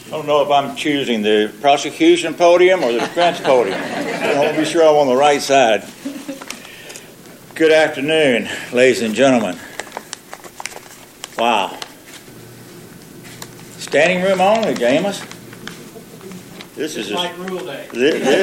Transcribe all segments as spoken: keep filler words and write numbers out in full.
I don't know if I'm choosing the prosecution podium or the defense podium. I want to be sure I'm on the right side. Good afternoon, ladies and gentlemen. Wow. Standing room only, James. This is like rule day. This, this,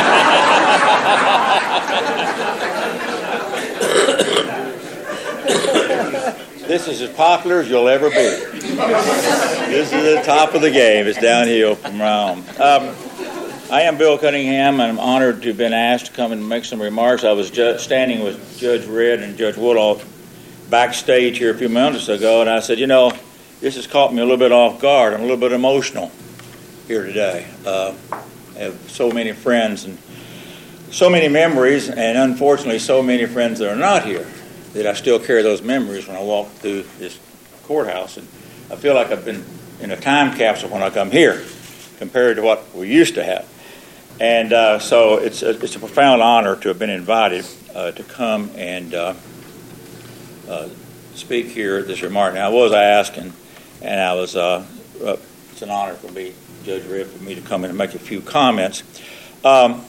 this is as popular as you'll ever be. This is the top of the game. It's downhill from Rome. Um, I am Bill Cunningham, and I'm honored to have been asked to come and make some remarks. I was ju- standing with Judge Redd and Judge Woodall backstage here a few minutes ago, and I said, you know, this has caught me a little bit off guard. I'm a little bit emotional here today. Uh, I have so many friends and so many memories, and unfortunately so many friends that are not here, that I still carry those memories when I walk through this courthouse. And I feel like I've been in a time capsule when I come here compared to what we used to have. And uh, so it's a, it's a profound honor to have been invited uh, to come and uh, uh, speak here at this remark. Now, I was asked, and, and I was, uh, uh, it's an honor for me, Judge Redd, for me to come in and make a few comments. Um,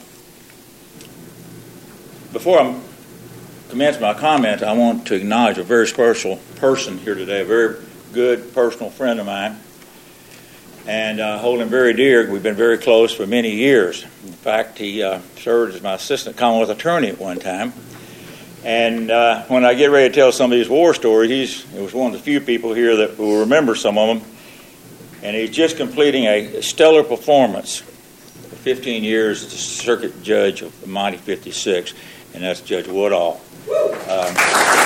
before I commence my comments, I want to acknowledge a very special person here today, a very good personal friend of mine, and I uh, hold him very dear. We've been very close for many years. In fact, he uh, served as my assistant Commonwealth attorney at one time. And uh, when I get ready to tell some of these war stories, he's he was one of the few people here that will remember some of them. And he's just completing a stellar performance for fifteen years as a circuit judge of the mighty fifty-six, and that's Judge Woodall. Um,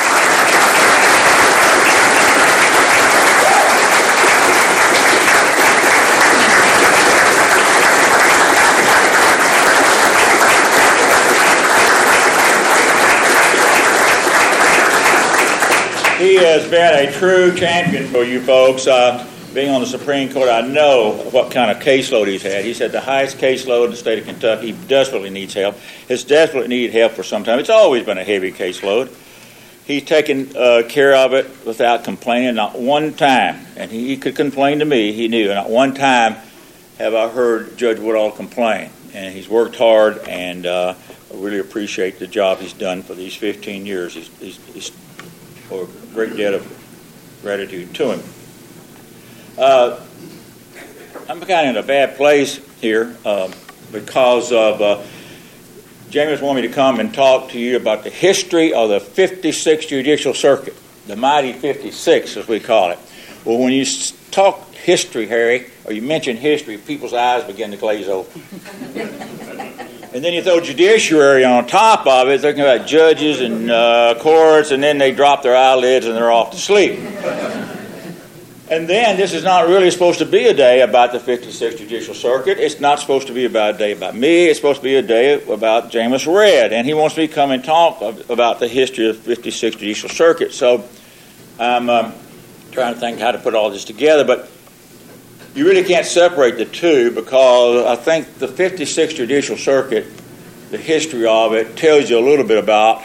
he has been a true champion for you folks. Uh, Being on the Supreme Court, I know what kind of caseload he's had. He's had the highest caseload in the state of Kentucky. He desperately needs help. Has desperately needed help for some time. It's always been a heavy caseload. He's taken uh, care of it without complaining, not one time. And he, he could complain to me, he knew. Not one time have I heard Judge Woodall complain. And he's worked hard, and uh, I really appreciate the job he's done for these fifteen years. He's, he's, he's a great debt of gratitude to him. Uh, I'm kind of in a bad place here uh, because of uh, James wanted me to come and talk to you about the history of the fifty-sixth Judicial Circuit, the mighty fifty-six as we call it. Well, when you talk history, Harry, or you mention history, people's eyes begin to glaze over. And then you throw judiciary on top of it, thinking about judges and uh, courts, and then they drop their eyelids and they're off to sleep. And then this is not really supposed to be a day about the fifty-sixth Judicial Circuit. It's not supposed to be about a day about me. It's supposed to be a day about James Redd. And he wants me to come and talk about the history of the fifty-sixth Judicial Circuit. So I'm um, trying to think how to put all this together. But you really can't separate the two, because I think the fifty-sixth Judicial Circuit, the history of it, tells you a little bit about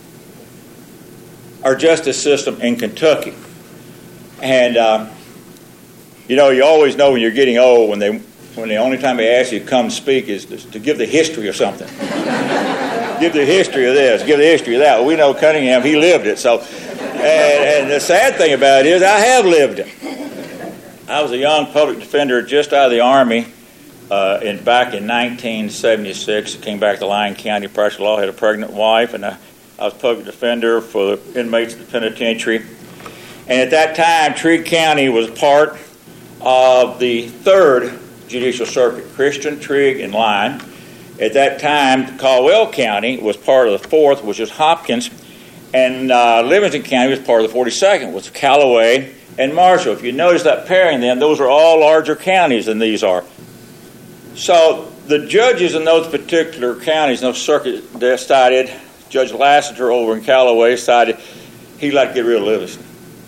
our justice system in Kentucky. And, um, you know, you always know when you're getting old when they when the only time they ask you to come speak is to, to give the history of something. Give the history of this, give the history of that. Well, we know Cunningham, he lived it. So, and, and the sad thing about it is I have lived it. I was a young public defender just out of the Army uh, in, back in nineteen seventy-six. I came back to Lyon County, practiced law, had a pregnant wife, and I, I was public defender for the inmates of the penitentiary. And at that time, Trigg County was part of the third Judicial Circuit, Christian, Trigg, and Lyon. At that time, Caldwell County was part of the fourth, which is Hopkins, and uh, Livingston County was part of the forty-second, which was Callaway and Marshall. If you notice that pairing then, those are all larger counties than these are. So the judges in those particular counties, in those circuits, decided, Judge Lassiter over in Callaway decided he'd like to get rid of Livingston.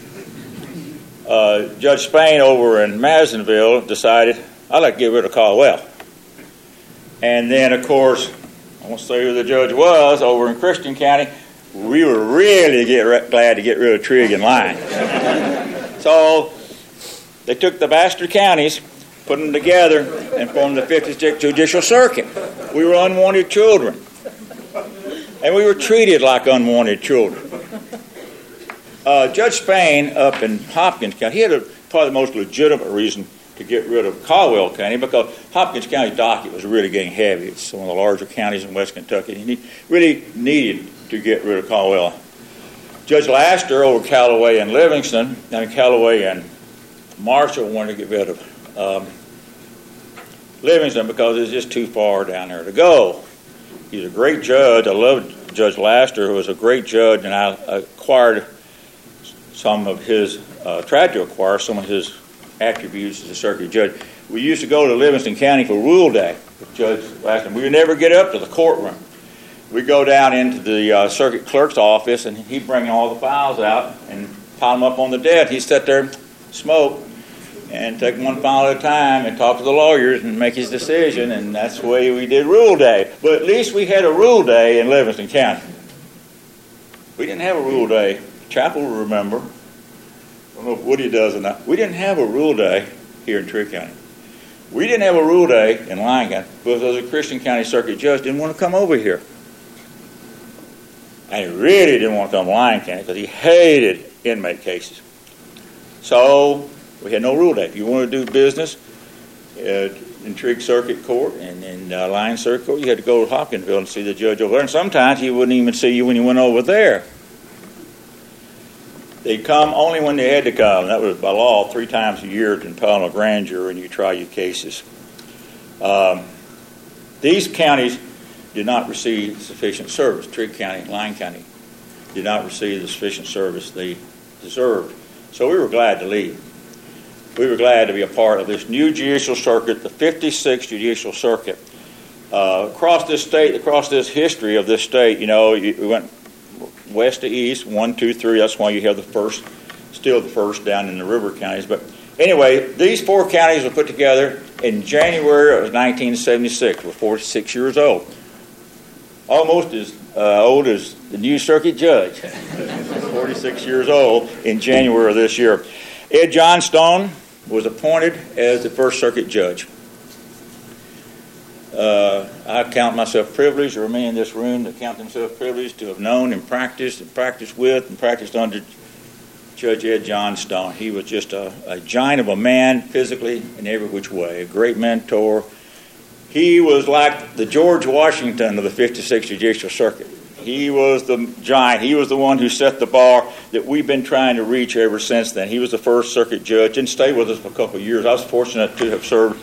Uh, Judge Spain over in Madisonville decided, I'd like to get rid of Caldwell. And then, of course, I won't say who the judge was, over in Christian County, we were really get re- glad to get rid of Trigg and Lyon. So they took the bastard counties put them together, and formed the fifty-sixth Judicial Circuit. We were unwanted children. And we were treated like unwanted children. Uh, Judge Spain up in Hopkins County, he had a, probably the most legitimate reason to get rid of Caldwell County, because Hopkins County docket was really getting heavy. It's one of the larger counties in West Kentucky, and he really needed to get rid of Caldwell. Judge Laster over Callaway and Livingston, and Callaway and Marshall wanted to get rid of um, Livingston because it's just too far down there to go. He's a great judge. I love Judge Laster, who was a great judge, and I acquired some of his, uh, tried to acquire some of his attributes as a circuit judge. We used to go to Livingston County for Rule Day with Judge Laster. We would never get up to the courtroom. We'd go down into the uh, circuit clerk's office, and he'd bring all the files out and pile them up on the desk. He'd sit there, smoke, and take one file at a time and talk to the lawyers and make his decision, and that's the way we did Rule Day. But at least we had a Rule Day in Livingston County. We didn't have a Rule Day. Chapel will remember. I don't know if Woody does or not. We didn't have a Rule Day here in Trigg County. We didn't have a Rule Day in Lyon County because a Christian County Circuit Judge didn't want to come over here. And he really didn't want to come to Lyon County because he hated inmate cases. So we had no Rule Day. If you wanted to do business uh, in Trigg Circuit Court and in uh, Lyon Circuit Court, you had to go to Hopkinsville and see the judge over there. And sometimes he wouldn't even see you when you went over there. They'd come only when they had to come. That was by law three times a year to impound a grand jury and you try your cases. Um, these counties did not receive sufficient service. Trigg County and Lyon County did not receive the sufficient service they deserved. So we were glad to leave. We were glad to be a part of this new judicial circuit, the fifty-sixth Judicial Circuit. Uh, across this state, across this history of this state, you know, we went west to east, one, two, three. That's why you have the first, still the first down in the river counties. But anyway, these four counties were put together in January of nineteen seventy-six. We're forty-six years old. Almost as uh, old as the new circuit judge. forty-six years old in January of this year. Ed Johnstone was appointed as the first circuit judge. Uh, I count myself privileged to remain in this room, to count themselves privileged to have known and practiced and practiced with and practiced under Judge Ed Johnstone. He was just a, a giant of a man, physically in every which way, a great mentor. He was like the George Washington of the fifty-sixth Judicial Circuit. He was the giant. He was the one who set the bar that we've been trying to reach ever since then. He was the first circuit judge and stayed with us for a couple of years. I was fortunate to have served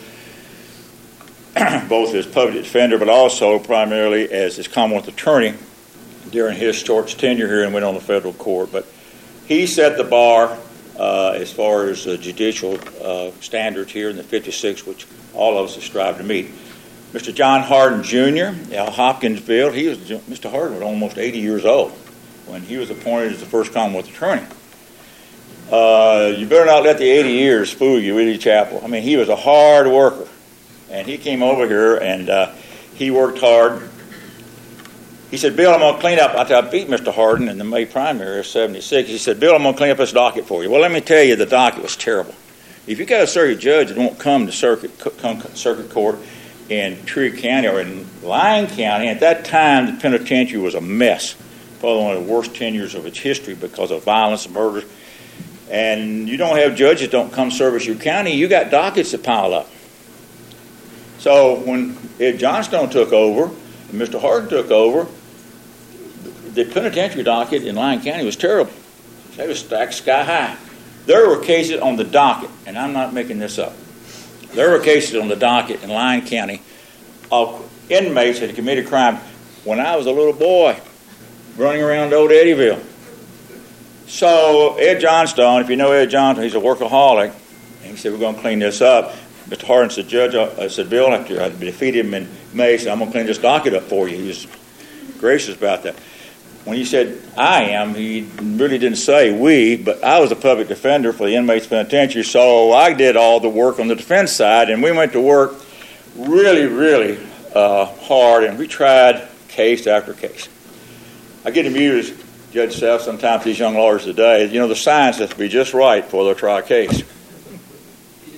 both as public defender, but also primarily as his Commonwealth attorney during his short tenure here and went on the federal court. But he set the bar uh, as far as uh, judicial uh, standards here in the fifty-six, which all of us strive to meet. Mister John Hardin Junior out of Hopkinsville, he was Mister Hardin was almost eighty years old when he was appointed as the first Commonwealth attorney. Uh, you better not let the eighty years fool you, Willie Chapel. I mean, he was a hard worker. And he came over here, and uh, he worked hard. He said, Bill, I'm going to clean up. I, I beat Mister Hardin in the May primary of seventy-six. He said, Bill, I'm going to clean up this docket for you. Well, let me tell you, the docket was terrible. If you got a circuit judge that won't come to circuit, come circuit court in Trigg County or in Lyon County, at that time, the penitentiary was a mess. Probably one of the worst tenures of its history because of violence and murder. And you don't have judges that don't come service your county. You got dockets that pile up. So when Ed Johnstone took over and Mister Hardin took over, the penitentiary docket in Lyon County was terrible. They was stacked sky high. There were cases on the docket, and I'm not making this up. There were cases on the docket in Lyon County of inmates that had committed crime when I was a little boy running around old Eddyville. So Ed Johnstone, if you know Ed Johnstone, he's a workaholic, and he said, we're going to clean this up. Mister Hardin said, Judge, I said, Bill, after I defeated him in May, I said, I'm going to clean this docket up for you. He was gracious about that. When he said, I am, he really didn't say we, but I was a public defender for the inmates penitentiary, so I did all the work on the defense side, and we went to work really, really uh, hard, and we tried case after case. I get amused, Judge Self, sometimes these young lawyers today, you know, the science has to be just right before they'll try a case.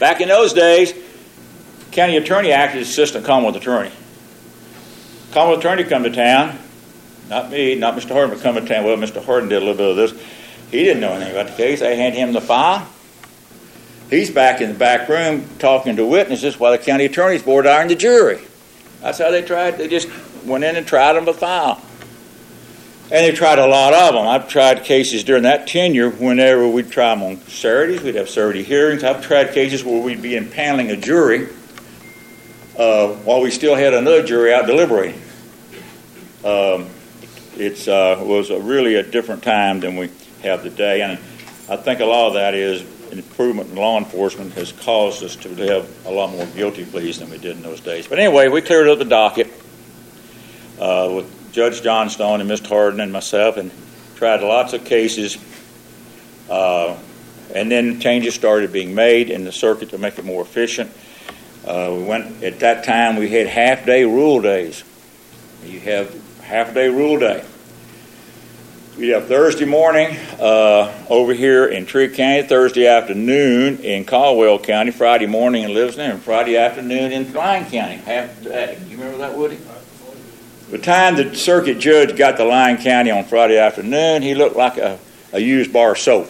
Back in those days, county attorney acted as assistant Commonwealth attorney. Commonwealth attorney come to town, not me, not Mister Harden, but come to town. Well, Mister Harden did a little bit of this. He didn't know anything about the case. They hand him the file. He's back in the back room talking to witnesses while the county attorney's board ironed the jury. That's how they tried. They just went in and tried them with file. And they tried a lot of them. I've tried cases during that tenure whenever we'd try them on Saturdays. We'd have Saturday hearings. I've tried cases where we'd be impaneling a jury uh, while we still had another jury out deliberating. Um, it uh, was a really a different time than we have today. And I think a lot of that is improvement in law enforcement has caused us to have a lot more guilty pleas than we did in those days. But anyway, we cleared up the docket uh, with Judge Johnstone and Mister Harden and myself, and tried lots of cases. Uh, and then changes started being made in the circuit to make it more efficient. Uh, we went at that time. We had half-day rule days. You have half-day rule day. We'd have Thursday morning uh, over here in Trigg County, Thursday afternoon in Caldwell County, Friday morning in Livingston, and Friday afternoon in Lyon County. Half day. You remember that, Woody? By the time the circuit judge got to Lyon County on Friday afternoon, he looked like a, a used bar of soap.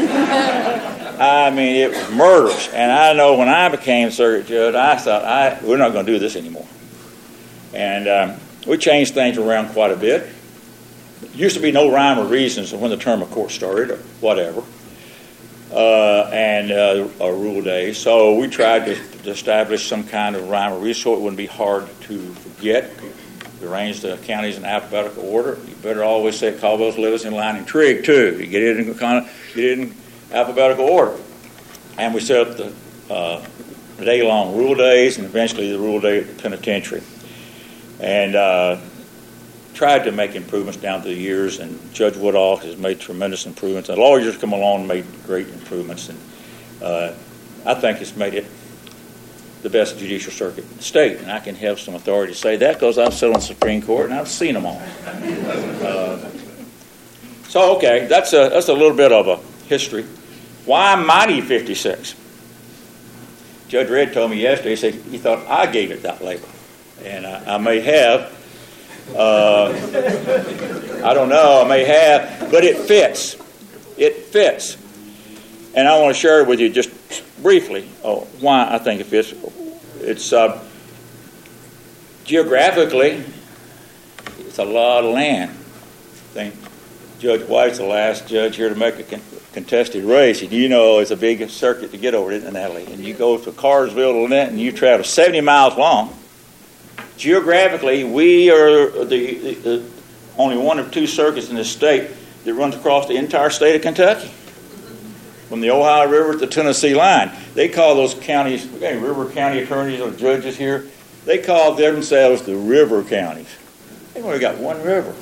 I mean, it was murderous. And I know when I became circuit judge, I thought, I, we're not going to do this anymore. And um, we changed things around quite a bit. Used to be no rhyme or reason as to when the term of court started or whatever, uh, and uh, a rule day. So we tried to, to establish some kind of rhyme or reason so it wouldn't be hard to forget. We arranged the counties in alphabetical order. You better always say Caldwell's, Livingston, Lyon, and Trigg too. You get it in kind of get it in alphabetical order. And we set up the uh, day-long rule days and eventually the rule day at the penitentiary. And uh, tried to make improvements down through the years, and Judge Woodall has made tremendous improvements. The lawyers come along and made great improvements, and uh, I think it's made it the best judicial circuit in the state. And I can have some authority to say that because I've sat on the Supreme Court and I've seen them all. Uh, so, okay, that's a, that's a little bit of a history. Why Mighty fifty-six? Judge Redd told me yesterday, he said he thought I gave it that label. And I, I may have. Uh, I don't know, I may have, but it fits. It fits. And I want to share with you just briefly oh, why I think it fits. It's uh, geographically, it's a lot of land. I think Judge White's the last judge here to make a con- contested race. And you know it's a big circuit to get over it in Natalie. And you go to Carsville to Lynette and you travel seventy miles long. Geographically, we are the, the, the only one of two circuits in the state that runs across the entire state of Kentucky, from the Ohio River to the Tennessee line. They call those counties, we got river county attorneys or judges here, they call themselves the river counties. They've only got one river.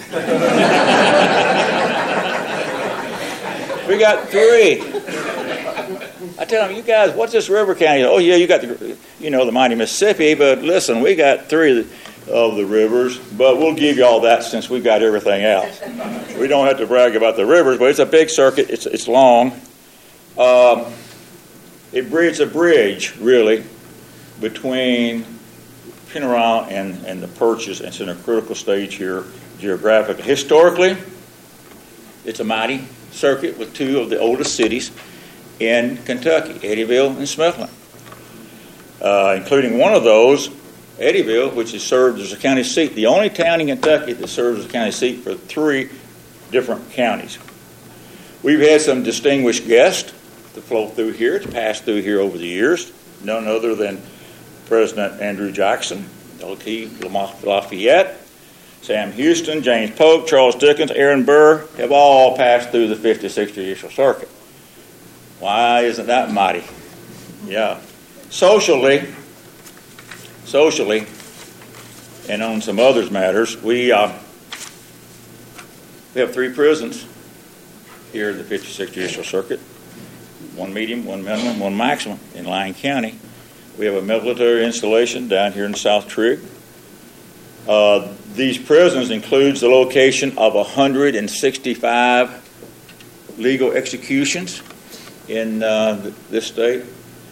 We got three. I tell them, you guys, what's this river county? Oh, yeah, you got the, you know, the mighty Mississippi, but listen, we got three of the rivers, but we'll give you all that since we've got everything else. We don't have to brag about the rivers, but it's a big circuit. It's it's long. Um, it bridges a bridge, really, between Pinarale and, and the Purchase. It's in a critical stage here geographically. Historically, it's a mighty circuit with two of the oldest cities in Kentucky, Eddyville and Smithland, uh, including one of those, Eddyville, which has served as a county seat, the only town in Kentucky that serves as a county seat for three different counties. We've had some distinguished guests to flow through here, to pass through here over the years, none other than President Andrew Jackson, L T Lafayette, Sam Houston, James Polk, Charles Dickens, Aaron Burr have all passed through the fifty-sixth Judicial Circuit. Why isn't that mighty? Yeah. Socially, socially, and on some others matters, we uh, we have three prisons here in the fifty-sixth Judicial Circuit. One medium, one minimum, one maximum in Lyon County. We have a military installation down here in South Trigg. Uh, these prisons includes the location of one hundred sixty-five legal executions in uh, this state.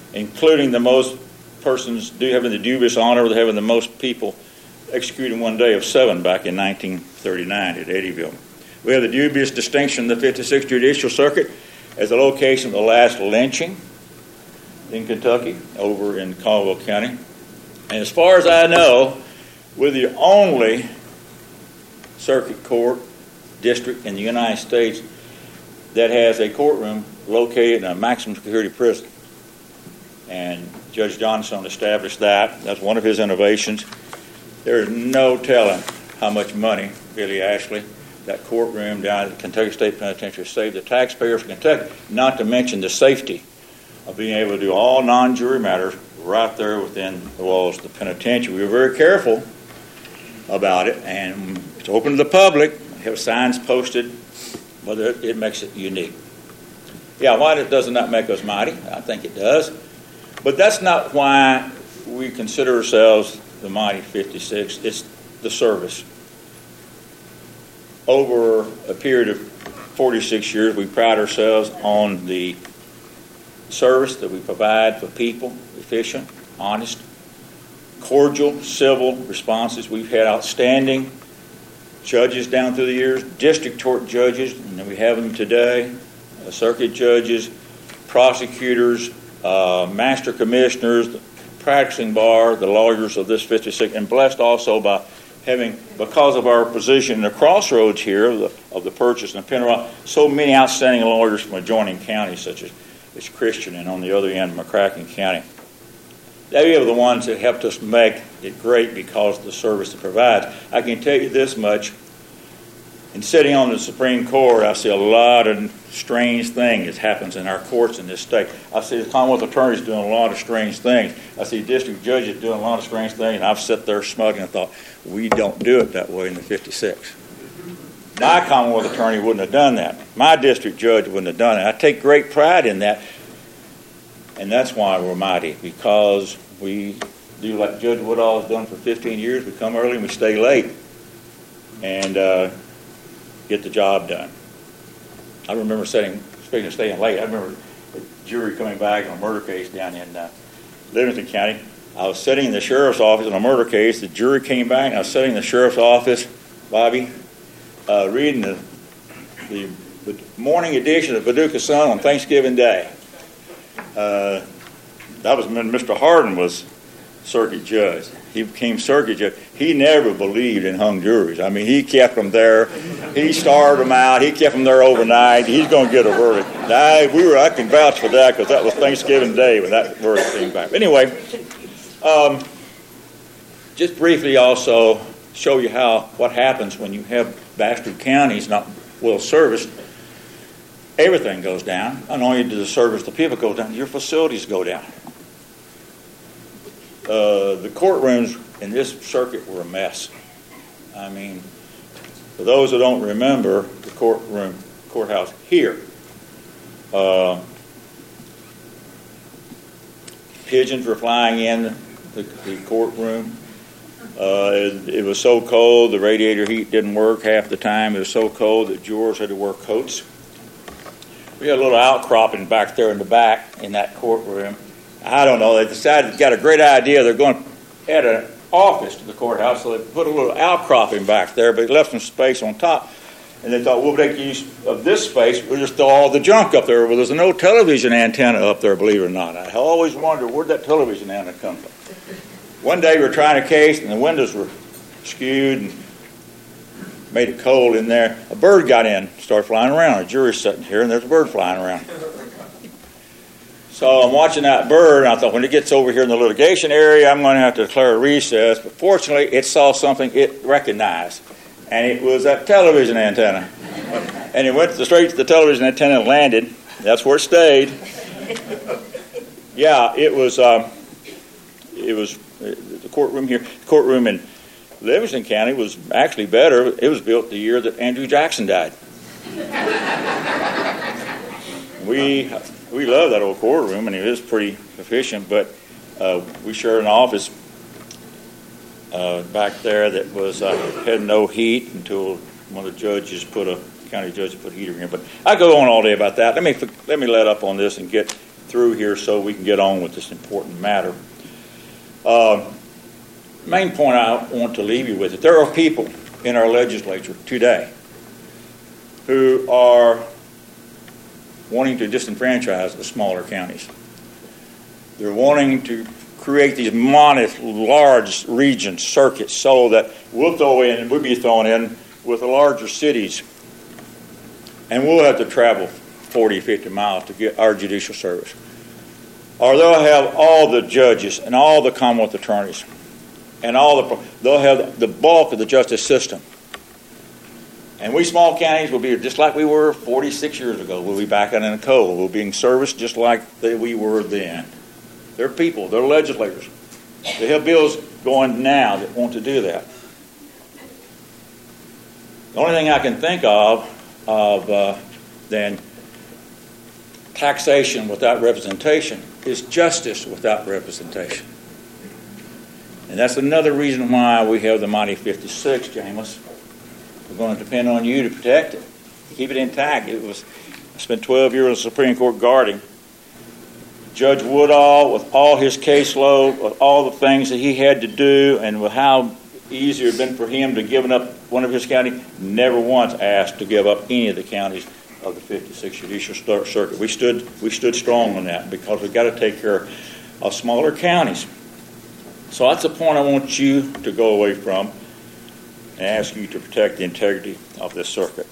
including the most persons do having the dubious honor of having the most people executed in one day of seven back in nineteen thirty-nine at Eddyville. We have the dubious distinction of the fifty-sixth Judicial Circuit as the location of the last lynching in Kentucky over in Caldwell County. And as far as I know, we're the only circuit court district in the United States that has a courtroom located in a maximum security prison. And Judge Johnson established that. That's one of his innovations. There is no telling how much money Billy Ashley, that courtroom down at the Kentucky State Penitentiary, saved the taxpayers of Kentucky, not to mention the safety of being able to do all non-jury matters right there within the walls of the penitentiary. We were very careful about it, and it's open to the public. We have signs posted, but it, it makes it unique. Yeah, why does it not make us mighty? I think it does. But that's not why we consider ourselves the mighty fifty-six. It's the service. Over a period of forty-six years, we pride ourselves on the service that we provide for people, efficient, honest, cordial, civil responses. We've had outstanding judges down through the years, district court judges, and we have them today, uh, circuit judges, prosecutors, uh, master commissioners, the practicing bar, the lawyers of this fifty-six, and blessed also by having, because of our position in the crossroads here of the, of the Purchase and the Penrod, so many outstanding lawyers from adjoining counties such as, as Christian and on the other end, McCracken County. They are the ones that helped us make it great because of the service it provides. I can tell you this much. In sitting on the Supreme Court, I see a lot of strange things that happens in our courts in this state. I see the Commonwealth attorneys doing a lot of strange things. I see district judges doing a lot of strange things, and I've sat there smuggling and thought, we don't do it that way in the fifty-six. My Commonwealth attorney wouldn't have done that. My district judge wouldn't have done it. I take great pride in that, and that's why we're mighty, because we do like Judge Woodall has done for fifteen years. We come early and we stay late and uh, get the job done. I remember sitting, speaking of staying late, I remember a jury coming back on a murder case down in uh, Livingston County. I was sitting in the sheriff's office on a murder case. The jury came back, and I was sitting in the sheriff's office, Bobby, uh, reading the, the, the morning edition of Paducah Sun on Thanksgiving Day. Uh, that was when Mister Hardin was circuit judge. He became circuit judge. He never believed in hung juries. I mean, he kept them there. He starved them out. He kept them there overnight. He's going to get a verdict. I, we were, I can vouch for that because that was Thanksgiving Day when that verdict came back. Anyway, um, just briefly also show you how what happens when you have bastard counties not well serviced. Everything goes down. Not only does the service the people go down, your facilities go down. Uh, the courtrooms in this circuit were a mess. I mean, for those who don't remember the courtroom, courthouse here, uh, pigeons were flying in the, the courtroom. Uh, it, it was so cold, the radiator heat didn't work half the time. It was so cold that jurors had to wear coats. We had a little outcropping back there in the back in that courtroom. I don't know, they decided they got a great idea. They're going to add an office to the courthouse, so they put a little outcropping back there, but they left some space on top. And they thought, we'll make use of this space. We'll just throw all the junk up there. Well, there's no television antenna up there, believe it or not. I always wondered, where'd that television antenna come from? One day we were trying a case, and the windows were skewed and made it cold in there. A bird got in, started flying around. A jury's sitting here, and there's a bird flying around. So I'm watching that bird, and I thought, when it gets over here in the litigation area, I'm going to have to declare a recess. But fortunately, it saw something it recognized, and it was that television antenna. And it went straight to the television antenna and landed. That's where it stayed. Yeah, it was. Um, it was the courtroom here. The courtroom in Livingston County was actually better. It was built the year that Andrew Jackson died. we. We love that old courtroom, and it is pretty efficient, but uh, we shared an office uh, back there that was uh, had no heat until one of the judges put a, county judge put a heater in. But I go on all day about that. Let me let me let up on this and get through here so we can get on with this important matter. Uh, main point I want to leave you with is there are people in our legislature today who are wanting to disenfranchise the smaller counties. They're wanting to create these monolith, large regions, circuits, so that we'll throw in, and we'll be thrown in with the larger cities, and we'll have to travel forty, fifty miles to get our judicial service. Or they'll have all the judges and all the Commonwealth attorneys, and all the, they'll have the bulk of the justice system. And we small counties will be just like we were forty-six years ago. We'll be back out in the cold. We'll be in service just like we were then. They're people. They're legislators. They have bills going now that want to do that. The only thing I can think of of uh, than taxation without representation is justice without representation. And that's another reason why we have the mighty fifty-six, James. We're going to depend on you to protect it, keep it intact. It was I spent twelve years in the Supreme Court guarding. Judge Woodall, with all his caseload, with all the things that he had to do, and with how easy it had been for him to give up one of his counties, never once asked to give up any of the counties of the fifty-sixth Judicial Circuit. We stood we stood strong on that because we've got to take care of smaller counties. So that's the point I want you to go away from and ask you to protect the integrity of this circuit.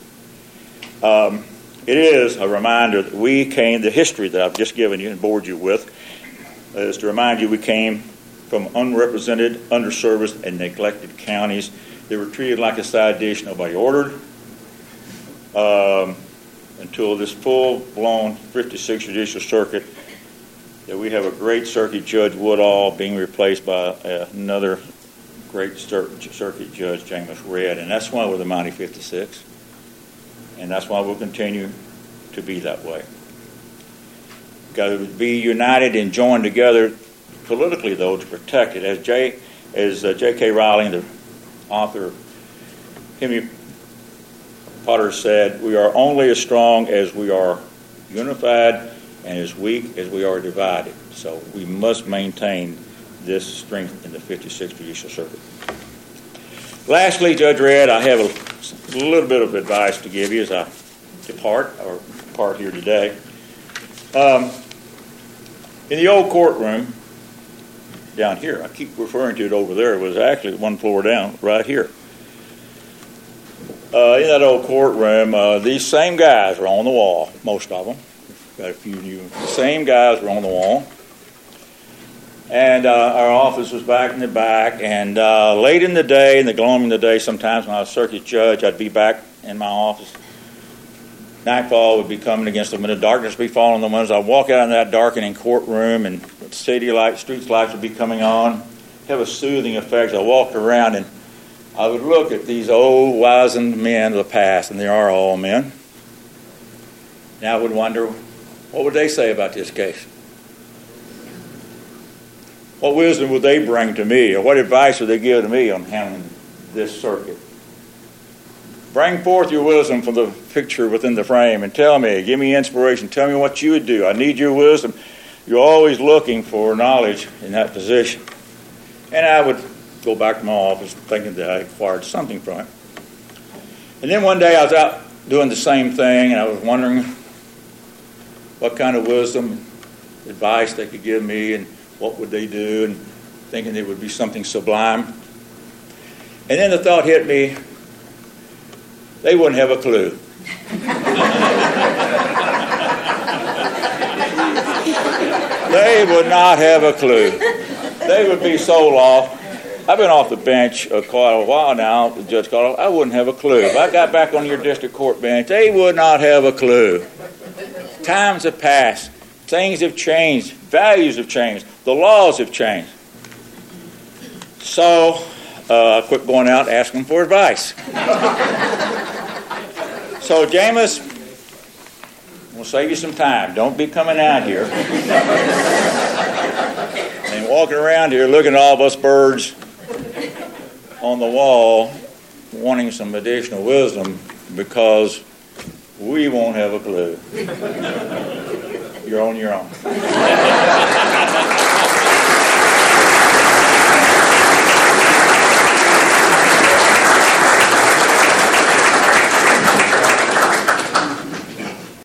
Um, it is a reminder that we came, the history that I've just given you and bored you with, is to remind you we came from unrepresented, underserviced, and neglected counties. They were treated like a side dish nobody ordered um, until this full-blown fifty-sixth Judicial Circuit, that we have a great circuit judge, Woodall, being replaced by uh, another great circuit judge, James Redd, and that's why we're the mighty fifty-six, and that's why we'll continue to be that way. Got to be united and joined together politically, though, to protect it. As J. as uh, J K. Rowling, the author of Henry Potter said, "We are only as strong as we are unified, and as weak as we are divided." So we must maintain this strength in the fifty-sixth Judicial Circuit. Lastly, Judge Redd, I have a little bit of advice to give you as I depart or depart here today. Um, in the old courtroom down here, I keep referring to it over there, it was actually one floor down, right here. Uh, in that old courtroom, uh, these same guys were on the wall, most of them. Got a few new. The same guys were on the wall. And uh, our office was back in the back. And uh, late in the day, in the gloaming of the day, sometimes when I was circuit judge, I'd be back in my office. Nightfall would be coming against them, and the darkness would be falling on the ones. I'd walk out in that darkening courtroom, and city lights, street lights would be coming on. Have a soothing effect. I walked around, and I would look at these old, wizened men of the past, and they are all men. And I would wonder, what would they say about this case? What wisdom would they bring to me, or what advice would they give to me on handling this circuit? Bring forth your wisdom from the picture within the frame and tell me, give me inspiration, tell me what you would do. I need your wisdom. You're always looking for knowledge in that position. And I would go back to my office thinking that I acquired something from it. And then one day I was out doing the same thing, and I was wondering what kind of wisdom, advice they could give me, and what would they do, and thinking it would be something sublime. And then the thought hit me, they wouldn't have a clue. They would not have a clue. They would be so lost. I've been off the bench uh, quite a while now, the judge called, I wouldn't have a clue. If I got back on your district court bench, they would not have a clue. Times have passed. Things have changed. Values have changed. The laws have changed. So uh, I quit going out asking for advice. So, James, we'll save you some time. Don't be coming out here and walking around here looking at all of us birds on the wall wanting some additional wisdom, because we won't have a clue. You're on your own.